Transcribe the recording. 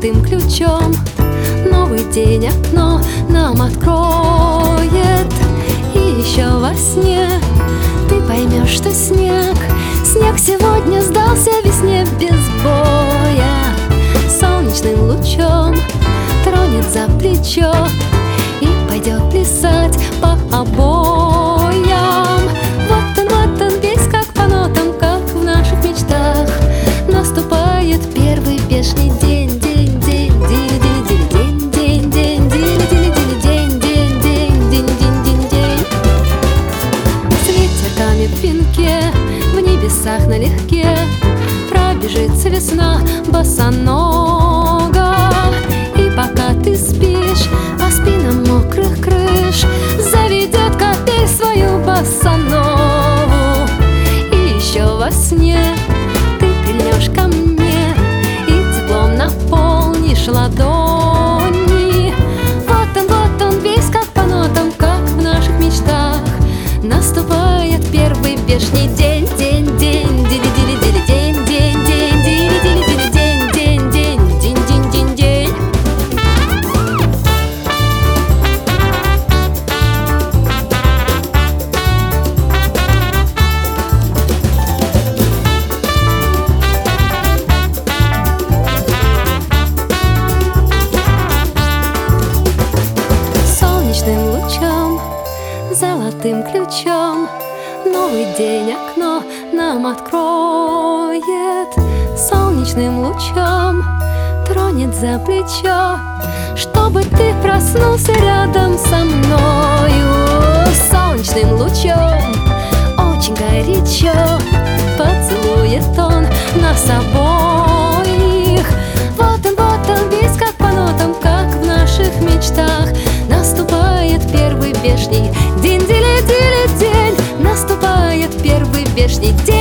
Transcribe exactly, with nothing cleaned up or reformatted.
золотым ключом. Новый день окно нам откроет. И еще во сне ты поймешь, что снег Снег сегодня сдался весне без боя. Солнечным лучом тронет за плечо и пойдет плясать по обоям. Вот он, вот он, весь как по нотам, как в наших мечтах. Наступает первый вешний день, день, день, день, день, день, день, день, день, день, день, день, день, день, день, день, день. С ветерками в венке, в небесах налегке пробежится весна босонога. И пока ты спишь, по спинам мокрых крыш заведет капель свою босонову. И еще во сне ты прильнешь ко мне и теплом наполнишь ладони. Вот он, вот он, весь как по нотам, как в наших мечтах. Наступает первый вешний день, день, день, дили-дили-дили, день, день, день, дили-дили-дили, день, день, день, день, день, день, день. Солнечным лучом, золотым ключом новый день окно нам откроет. Солнечным лучом тронет за плечо, чтобы ты проснулся рядом со мною. Солнечным лучом очень горячо поцелует он нас обоих. Вот он, вот он, весь как по нотам, как в наших мечтах. Наступает первый вешний день, дили-дили, день. Наступает первый вешний день.